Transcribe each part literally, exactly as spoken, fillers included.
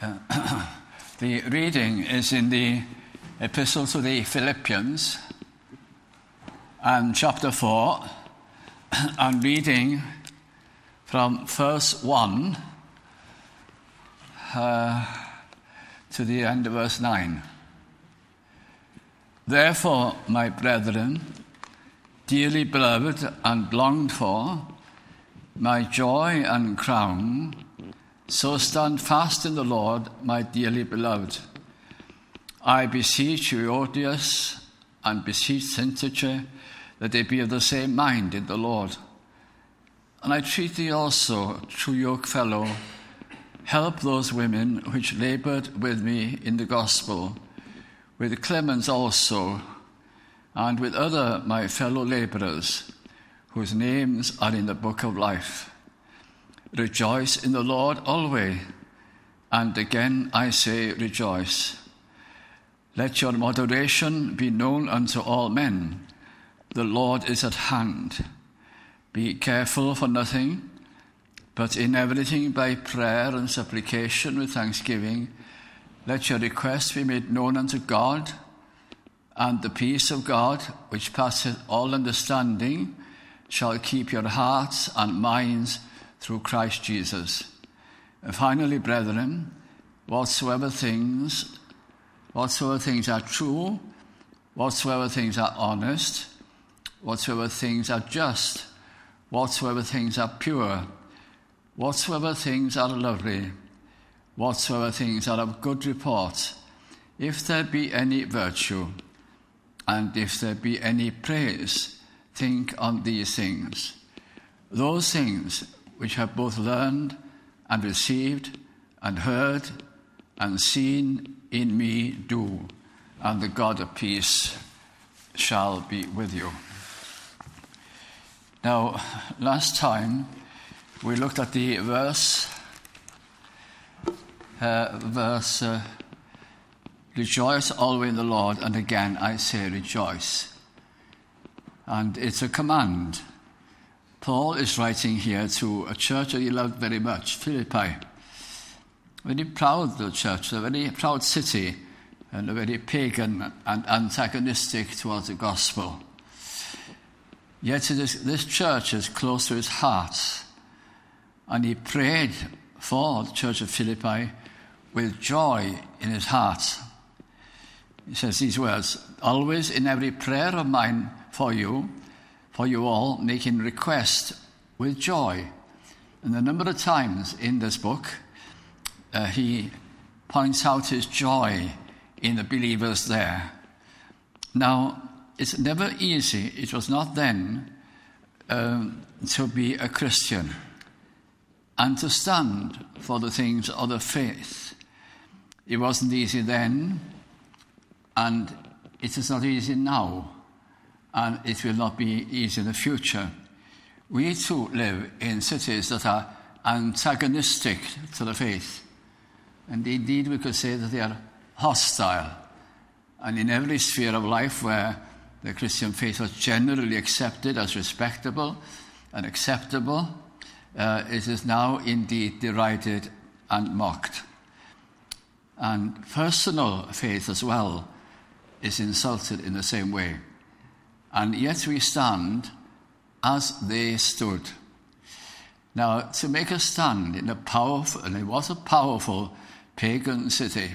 Uh, the reading is in the Epistle to the Philippians and chapter four, and reading from verse one uh, to the end of verse nine. Therefore, my brethren, dearly beloved and longed for, my joy and crown, so stand fast in the Lord, my dearly beloved. I beseech Euodias and beseech Syntyche that they be of the same mind in the Lord. And I treat thee also, true yoke fellow, help those women which laboured with me in the gospel, with Clemens also, and with other my fellow labourers, whose names are in the book of life. Rejoice in the Lord always, and again I say rejoice. Let your moderation be known unto all men. The Lord is at hand. Be careful for nothing, but in everything by prayer and supplication with thanksgiving, let your requests be made known unto God, and the peace of God, which passeth all understanding, shall keep your hearts and minds through Christ Jesus. And finally, brethren, whatsoever things, whatsoever things are true, whatsoever things are honest, whatsoever things are just, whatsoever things are pure, whatsoever things are lovely, whatsoever things are of good report, if there be any virtue, and if there be any praise, think on these things. Those things which have both learned and received and heard and seen in me do, and the God of peace shall be with you. Now, last time we looked at the verse, uh, verse, uh, rejoice always in the Lord, and again I say rejoice. And it's a command. Paul is writing here to a church that he loved very much, Philippi. Very proud the church, a very proud city, and a very pagan and antagonistic towards the gospel. Yet it is, this church is close to his heart, and he prayed for the church of Philippi with joy in his heart. He says these words, always in every prayer of mine for you, for you all, making request with joy. And a number of times in this book, uh, he points out his joy in the believers there. Now, it's never easy, it was not then, um, to be a Christian and to stand for the things of the faith. It wasn't easy then, and it is not easy now. And it will not be easy in the future. We too live in cities that are antagonistic to the faith. And indeed we could say that they are hostile. And in every sphere of life where the Christian faith was generally accepted as respectable and acceptable, uh, it is now indeed derided and mocked. And personal faith as well is insulted in the same way. And yet we stand as they stood. Now, to make a stand in a powerful, and it was a powerful pagan city,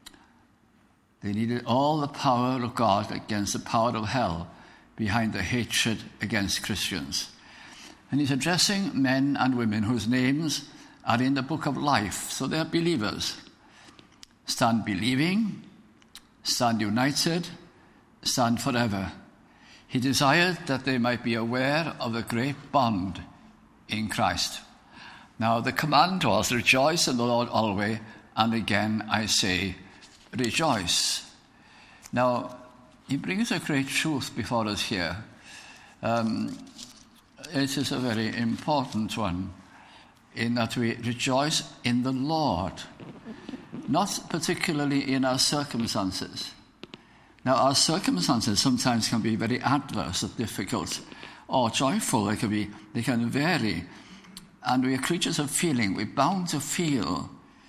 they needed all the power of God against the power of hell behind the hatred against Christians. And he's addressing men and women whose names are in the book of life, so they're believers. Stand believing, stand united, stand forever. He desired that they might be aware of the great bond in Christ. Now, the command was, rejoice in the Lord always, and again I say, rejoice. Now, he brings a great truth before us here. Um, it is a very important one, in that we rejoice in the Lord, not particularly in our circumstances. Now, our circumstances sometimes can be very adverse or difficult or joyful. They can be, they can vary. And we are creatures of feeling. We're bound to feel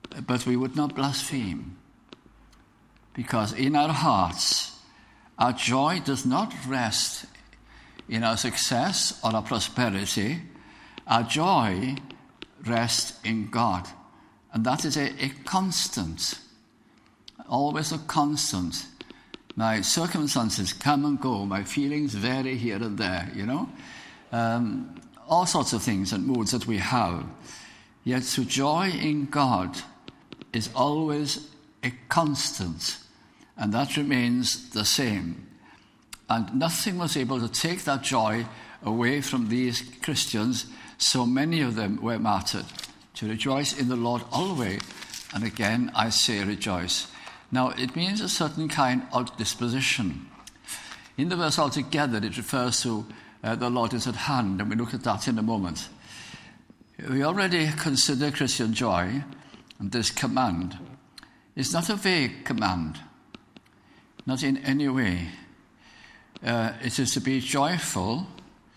but we would not blaspheme. Because in our hearts, our joy does not rest in our success or our prosperity. Our joy rests in God. And that is a, a constant, always a constant. My circumstances come and go. My feelings vary here and there, you know. Um, all sorts of things and moods that we have. Yet to joy in God is always a constant. And that remains the same. And nothing was able to take that joy away from these Christians. So many of them were martyred. To rejoice in the Lord always. And again, I say rejoice. Now, it means a certain kind of disposition. In the verse altogether, it refers to uh, the Lord is at hand. And we look at that in a moment. We already consider Christian joy. And this command is not a vague command. Not in any way. Uh, it is to be joyful,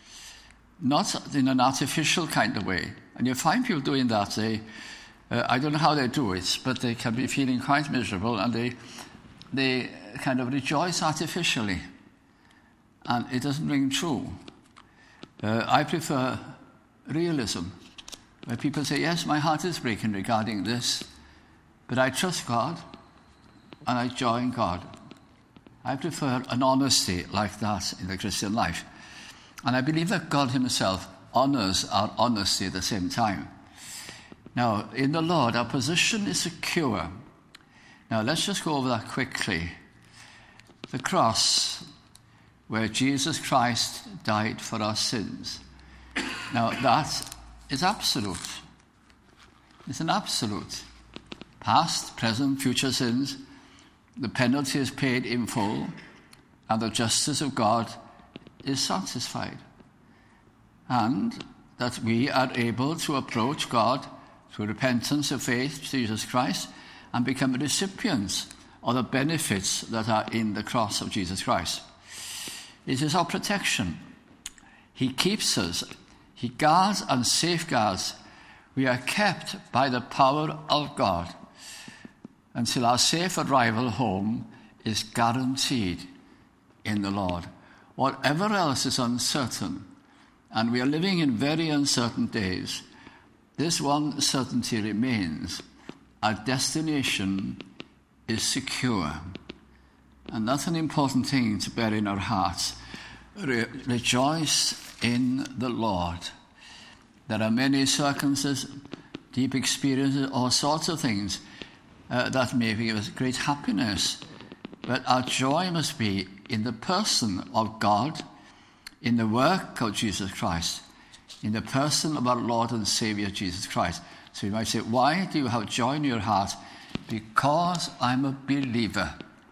not in an artificial kind of way. And you find people doing that. They, uh, I don't know how they do it, but they can be feeling quite miserable, and they, they kind of rejoice artificially. And it doesn't ring true. Uh, I prefer realism, where people say, yes, my heart is breaking regarding this, but I trust God, and I joy in God. I prefer an honesty like that in the Christian life. And I believe that God himself honors our honesty at the same time. Now, in the Lord, our position is secure. Now, let's just go over that quickly. The cross, where Jesus Christ died for our sins. Now, that is absolute. It's an absolute. Past, present, future sins. The penalty is paid in full, and the justice of God is satisfied. And that we are able to approach God through repentance of faith to Jesus Christ and become recipients of the benefits that are in the cross of Jesus Christ. It is our protection. He keeps us. He guards and safeguards. We are kept by the power of God until our safe arrival home is guaranteed in the Lord. Whatever else is uncertain, and we are living in very uncertain days, this one certainty remains. Our destination is secure. And that's an important thing to bear in our hearts. Re- rejoice in the Lord. There are many circumstances, deep experiences, all sorts of things Uh, that may give us great happiness. But our joy must be in the person of God, in the work of Jesus Christ, in the person of our Lord and Savior Jesus Christ. So you might say, why do you have joy in your heart? Because I'm a believer.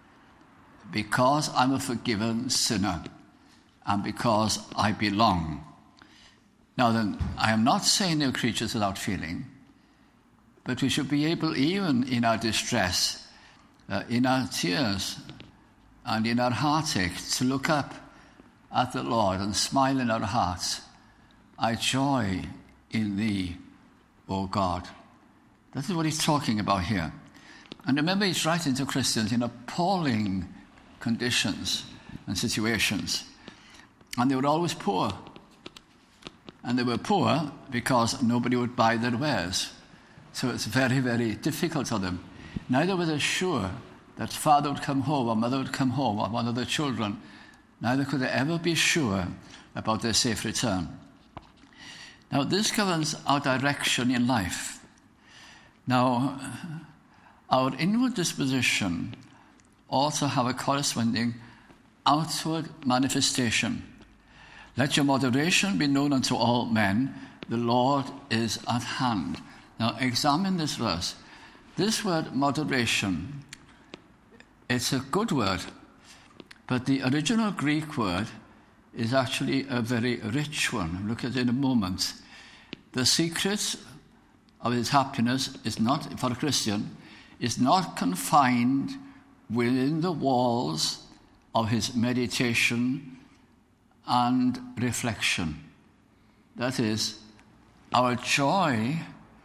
Because I'm a forgiven sinner. And because I belong. Now then, I am not saying they're creatures without feeling. But we should be able, even in our distress, uh, in our tears, and in our heartache, to look up at the Lord and smile in our hearts. I joy in thee, O God. That is what he's talking about here. And remember, he's writing to Christians in appalling conditions and situations. And they were always poor. And they were poor because nobody would buy their wares. So it's very, very difficult for them. Neither were they sure that father would come home or mother would come home or one of their children. Neither could they ever be sure about their safe return. Now, this governs our direction in life. Now, our inward disposition ought to have a corresponding outward manifestation. Let your moderation be known unto all men. The Lord is at hand. Now, examine this verse. This word moderation, it's a good word, but the original Greek word is actually a very rich one. Look at it in a moment. The secret of his happiness is not, for a Christian, is not confined within the walls of his meditation and reflection. That is, our joy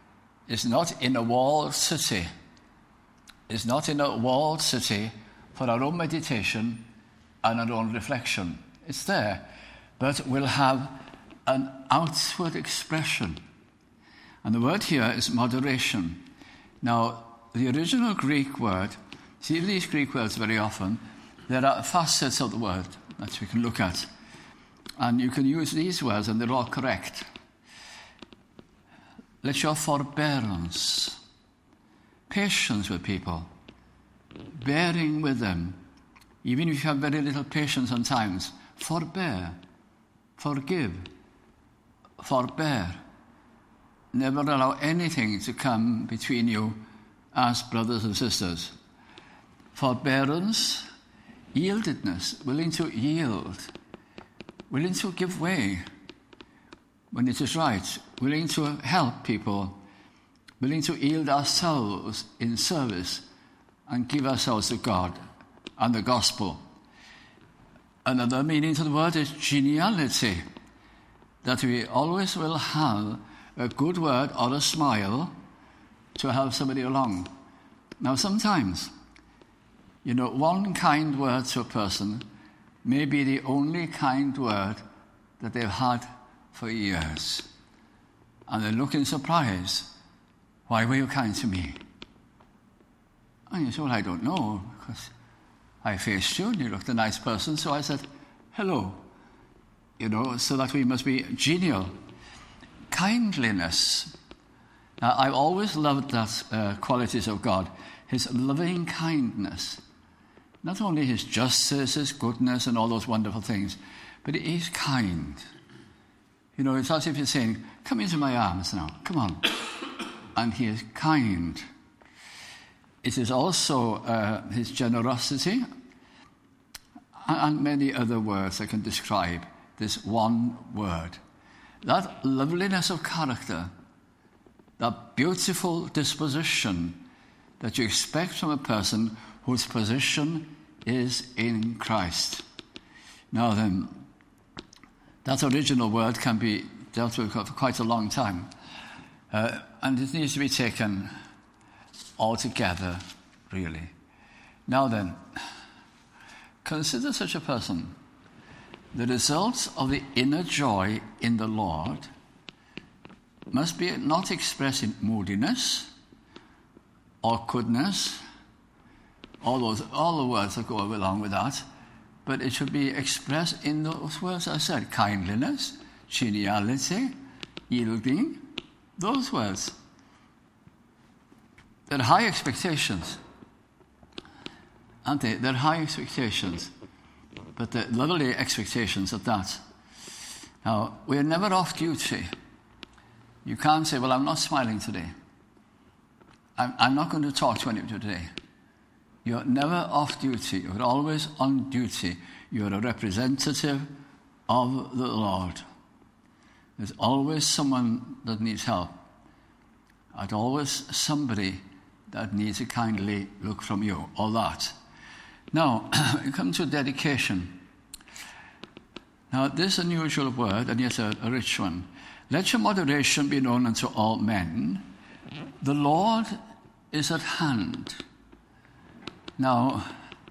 is not in a walled city. It's not in a walled city for our own meditation and our own reflection. It's there, but will have an outward expression. And the word here is moderation. Now, the original Greek word, see these Greek words very often, there are facets of the word that we can look at. And you can use these words and they're all correct. Let your forbearance, patience with people, bearing with them, even if you have very little patience sometimes, forbear, forgive, forbear. Never allow anything to come between you as brothers and sisters. Forbearance, yieldedness, willing to yield, willing to give way when it is right, willing to help people, willing to yield ourselves in service and give ourselves to God and the gospel. Another meaning to the word is geniality, that we always will have a good word or a smile to help somebody along. Now, sometimes, you know, one kind word to a person may be the only kind word that they've had for years. And they look in surprise. Why were you kind to me? And you say, well, I don't know, because I faced you and you looked a nice person, so I said, hello. You know, so that we must be genial. Kindliness. Now, I've always loved that uh, qualities of God. His loving kindness. Not only his justice, his goodness, and all those wonderful things, but he's kind. You know, it's as if he's saying, come into my arms now, come on. And he is kind. It is also uh, his generosity and many other words that can describe this one word. That loveliness of character, that beautiful disposition that you expect from a person whose position is in Christ. Now then, that original word can be dealt with for quite a long time, uh, and it needs to be taken all together, really. Now then, consider such a person. The result of the inner joy in the Lord must be not expressed in moodiness, awkwardness, all those, all the words that go along with that, but it should be expressed in those words I said: kindliness, geniality, yielding, those words. They're high expectations, aren't they? They're high expectations, but they're lovely expectations at that. Now, we're never off duty. You can't say, well, I'm not smiling today. I'm, I'm not going to talk to anybody today. You're never off duty. You're always on duty. You're a representative of the Lord. There's always someone that needs help. There's always somebody that needs a kindly look from you, all that. Now, we come to dedication. Now, this unusual word, and yet a, a rich one. Let your moderation be known unto all men. The Lord is at hand. Now,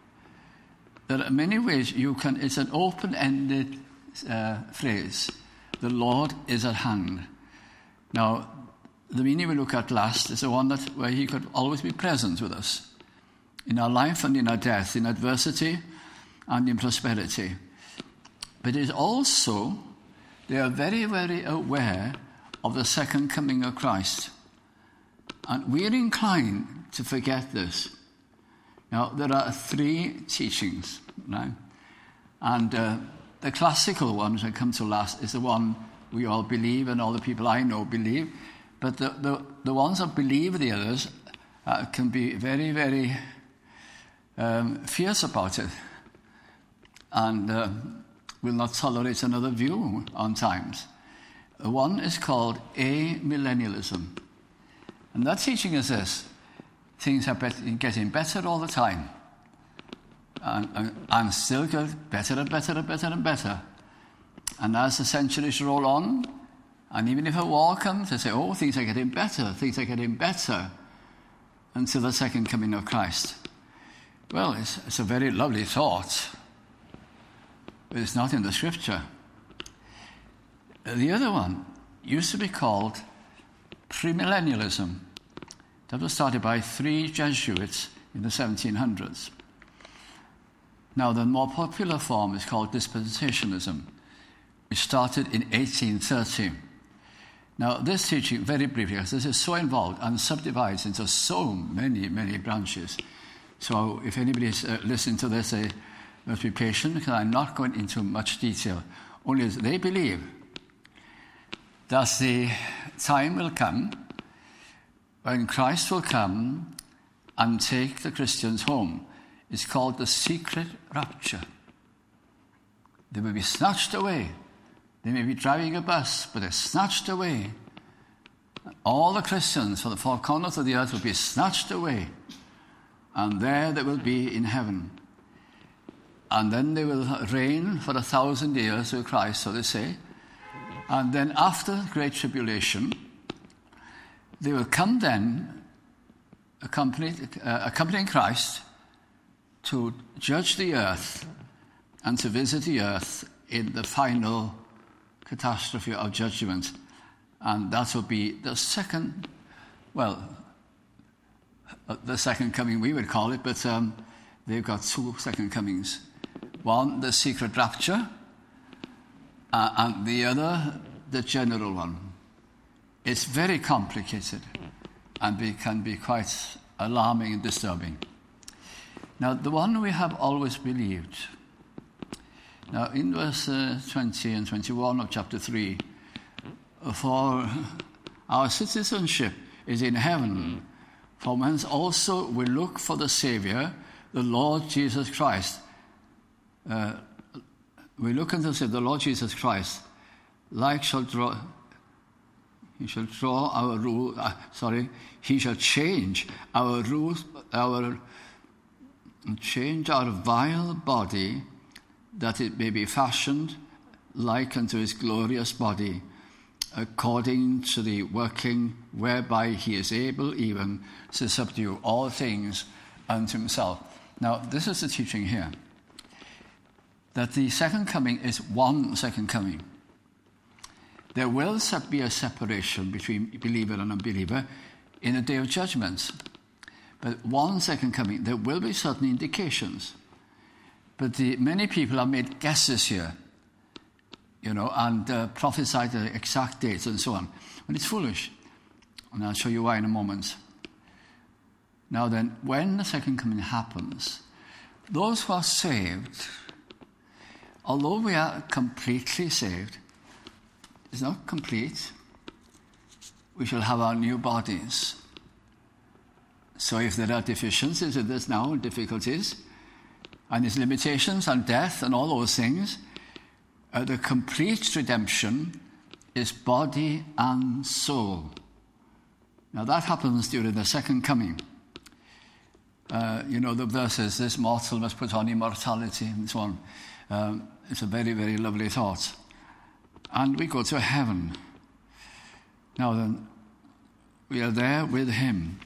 there are many ways you can, it's an open-ended uh, phrase. The Lord is at hand. Now, the meaning we look at last is the one that where he could always be present with us in our life and in our death, in adversity and in prosperity. But it is also, they are very, very aware of the second coming of Christ. And we're inclined to forget this. Now, there are three teachings, right? And uh, the classical one, which I come to last, is the one we all believe and all the people I know believe. But the, the, the ones that believe the others uh, can be very, very um, fierce about it. And uh, will not tolerate another view on times. One is called amillennialism. And that teaching is this: things are better, getting better all the time. And, and, and still get better and better and better and better. And as the centuries roll on, And even if a war comes, they say, oh, things are getting better, things are getting better until the second coming of Christ. Well, it's, it's a very lovely thought, but it's not in the Scripture. The other one used to be called premillennialism. That was started by three Jesuits in the seventeen hundreds. Now, the more popular form is called dispensationalism, which started in eighteen thirty. Now, this teaching, very briefly, because this is so involved and subdivides into so many, many branches. So if anybody's uh, listening to this, they must be patient, because I'm not going into much detail. Only as they believe that the time will come when Christ will come and take the Christians home. It's called the secret rapture. They will be snatched away. They may be driving a bus, but they're snatched away. All the Christians from the four corners of the earth will be snatched away. And there they will be in heaven. And then they will reign for a thousand years with Christ, so they say. And then after the Great Tribulation, they will come then, accompanied, uh, accompanying Christ, to judge the earth and to visit the earth in the final catastrophe of judgment. And that will be the second, well, the second coming we would call it, but um, they've got two second comings. One, the secret rapture, uh, and the other, the general one. It's very complicated and be, can be quite alarming and disturbing. Now, the one we have always believed. Now, in verse uh, twenty and twenty-one of chapter three, for our citizenship is in heaven, from whence also we look for the Saviour, the Lord Jesus Christ. Uh, we look unto the Lord Jesus Christ, like shall draw, he shall draw our rule, uh, sorry, he shall change our rules, our, change our vile body, that it may be fashioned like unto his glorious body, according to the working whereby he is able even to subdue all things unto himself. Now, this is the teaching here, that the second coming is one second coming. There will be a separation between believer and unbeliever in the day of judgment. But one second coming, there will be certain indications. But the, many people have made guesses here, you know, and uh, prophesied the exact dates and so on. And it's foolish. And I'll show you why in a moment. Now then, when the second coming happens, those who are saved, although we are completely saved, it's not complete. We shall have our new bodies. So if there are deficiencies in this now, difficulties, and there's limitations and death and all those things, uh, the complete redemption is body and soul. Now that happens during the second coming. Uh, you know, the verses, this mortal must put on immortality and so on. Um, it's a very, very lovely thought. And we go to heaven. Now then, we are there with him,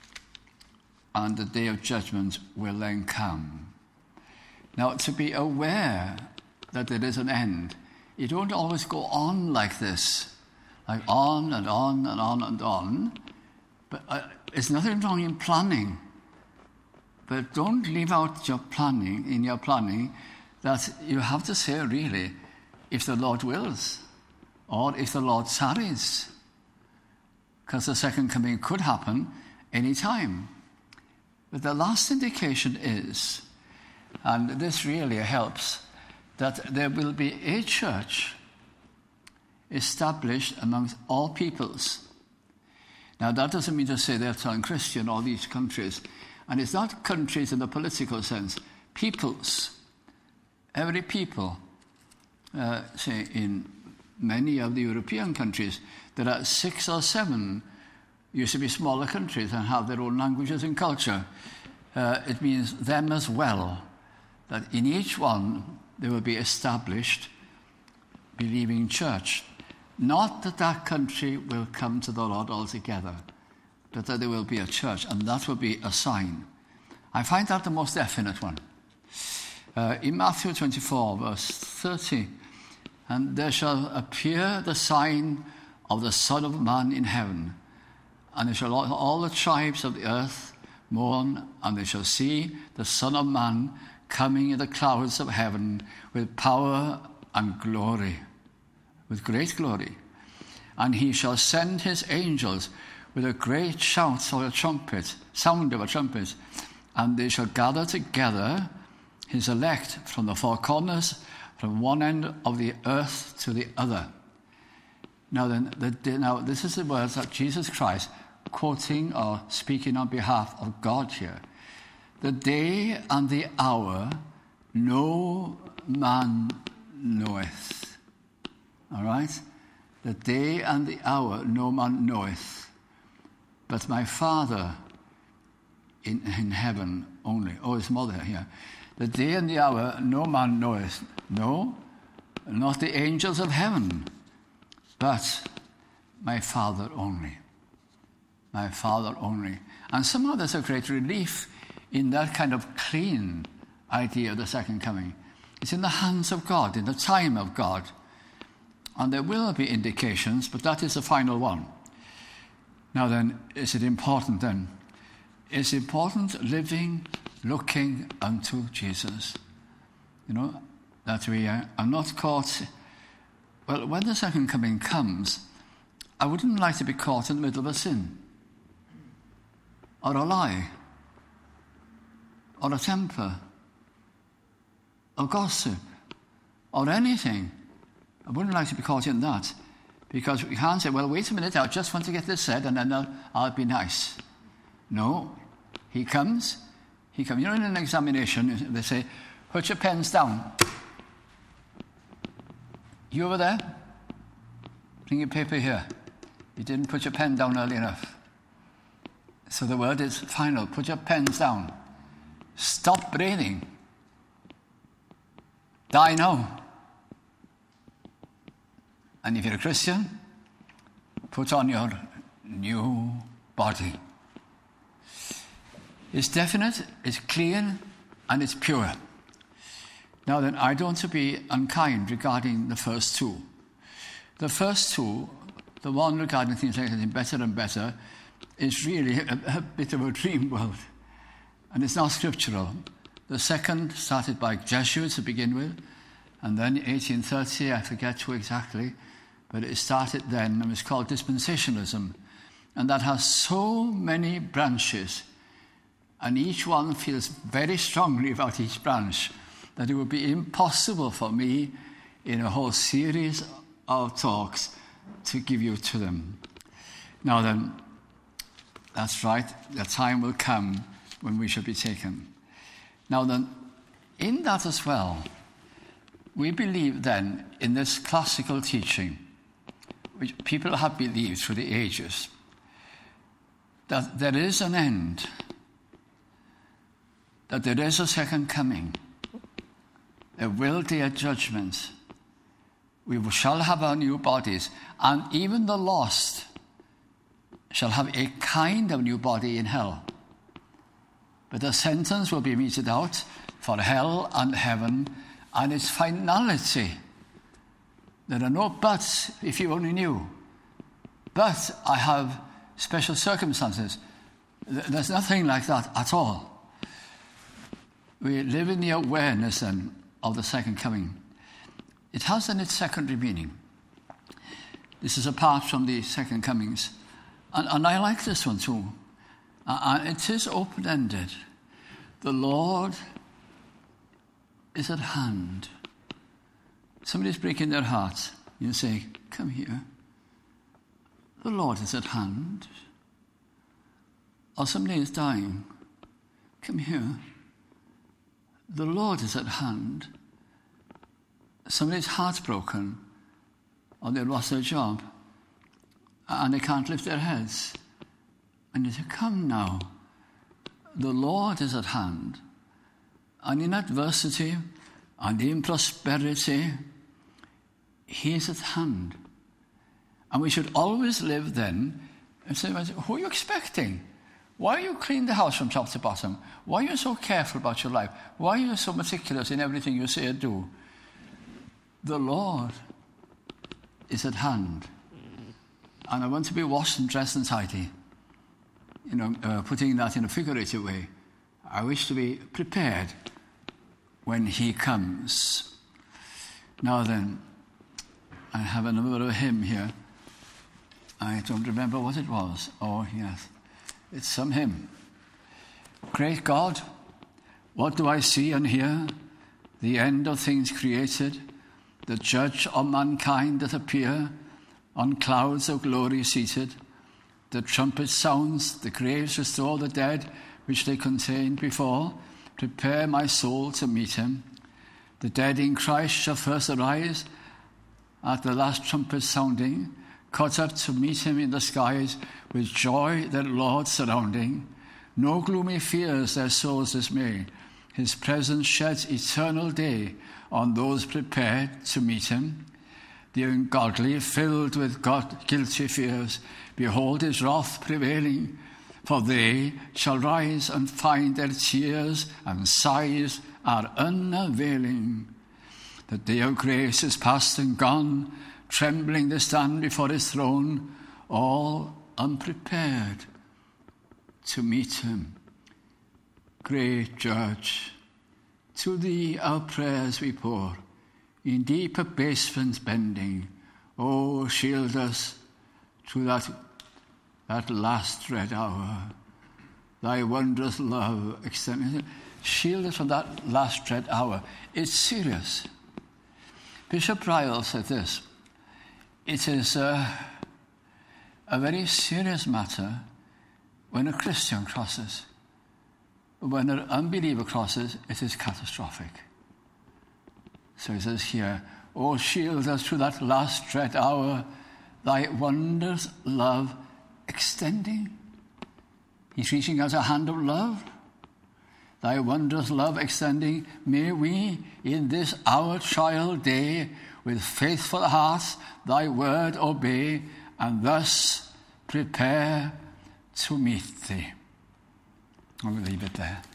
and the day of judgment will then come. Now, to be aware that there is an end, you don't always go on like this, like on and on and on and on. But uh, there's nothing wrong in planning. But don't leave out your planning, in your planning, that you have to say, really, if the Lord wills, or if the Lord tarries. Because the second coming could happen any time. But the last indication is, and this really helps, that there will be a church established amongst all peoples. Now, that doesn't mean to say they're turn Christian, all these countries. And it's not countries in the political sense. Peoples. Every people. Uh, say, in many of the European countries, there are six or seven, used to be smaller countries and have their own languages and culture. Uh, it means them as well, that in each one there will be established believing church. Not that that country will come to the Lord altogether, but that there will be a church, and that will be a sign. I find that the most definite one. Uh, in Matthew twenty-four, verse thirty, and there shall appear the sign of the Son of Man in heaven, and there shall all, all the tribes of the earth mourn, and they shall see the Son of Man coming in the clouds of heaven with power and glory, with great glory. And he shall send his angels with a great shout of a trumpet, sound of a trumpet, and they shall gather together his elect from the four corners, from one end of the earth to the other. Now then, the, now this is the words that Jesus Christ, quoting or speaking on behalf of God here. The day and the hour no man knoweth. All right? The day and the hour no man knoweth, but my Father in, in heaven only. Oh, his mother here. The day and the hour no man knoweth. No, not the angels of heaven, but my Father only. My Father only. And somehow there's a great relief in that kind of clean idea of the second coming. It's in the hands of God, in the time of God. And there will be indications, but that is the final one. Now then, is it important then? It's important living, looking unto Jesus. You know, that we are not caught. Well, when the second coming comes, I wouldn't like to be caught in the middle of a sin, or a lie, or a temper, or gossip, or anything. I wouldn't like to be caught in that, because we can't say, well, wait a minute, I just want to get this said, and then I'll, I'll be nice. No, he comes, he comes. You know, in an examination, they say, put your pens down. You over there? Bring your paper here. You didn't put your pen down early enough. So the word is final. Put your pens down. Stop breathing. Die now. And if you're a Christian, put on your new body. It's definite, it's clean, and it's pure. Now then, I don't want to be unkind regarding the first two. The first two, the one regarding things like getting better and better, is really a, a bit of a dream world. And it's not scriptural. The second started by Jesuits to begin with, and then eighteen thirty, I forget who exactly, but it started then, and it's called dispensationalism. And that has so many branches, and each one feels very strongly about each branch, that it would be impossible for me in a whole series of talks to give you to them. Now then, that's right, the time will come when we shall be taken. Now then, in that as well, we believe then in this classical teaching, which people have believed through the ages, that there is an end, that there is a second coming. There will be a judgment. We shall have our new bodies, and even the lost shall have a kind of new body in hell. But the sentence will be meted out for hell and heaven and its finality. There are no buts, if you only knew. But I have special circumstances. There's nothing like that at all. We live in the awareness then of the second coming. It has then its secondary meaning. This is apart from the second comings. And, and I like this one too. Uh, and it is open-ended. The Lord is at hand. Somebody's breaking their heart. You say, come here. The Lord is at hand. Or somebody is dying. Come here. The Lord is at hand. Somebody's heart's broken, or they lost their job, and they can't lift their heads. And you say, come now. The Lord is at hand. And in adversity and in prosperity, he is at hand. And we should always live then and say, who are you expecting? Why are you cleaning the house from top to bottom? Why are you so careful about your life? Why are you so meticulous in everything you say and do? The Lord is at hand. And I want to be washed and dressed and tidy. You know, uh, putting that in a figurative way. I wish to be prepared when he comes. Now then, I have another hymn here. I don't remember what it was. Oh, yes. It's some hymn. Great God, what do I see and hear? The end of things created, the judge of mankind that appear, on clouds of glory seated. The trumpet sounds, the graves restore the dead, which they contained before. Prepare my soul to meet him. The dead in Christ shall first arise at the last trumpet sounding, caught up to meet him in the skies, with joy their Lord surrounding. No gloomy fears their souls dismay. His presence sheds eternal day on those prepared to meet him. The ungodly, filled with God guilty fears, behold his wrath prevailing, for they shall rise and find their tears and sighs are unavailing. The day of grace is past and gone, trembling they stand before his throne, all unprepared to meet him. Great Judge, to thee our prayers we pour, in deep abasements bending. Oh, shield us through that, that last dread hour. Thy wondrous love extended. Shield us from that last dread hour. It's serious. Bishop Ryle said this. It is a, a very serious matter when a Christian crosses. When an unbeliever crosses, it is catastrophic. So he says here, oh, shield us through that last dread hour, thy wondrous love extending. He's reaching out a hand of love. Thy wondrous love extending, may we in this our trial day with faithful hearts thy word obey, and thus prepare to meet thee. I will leave it there.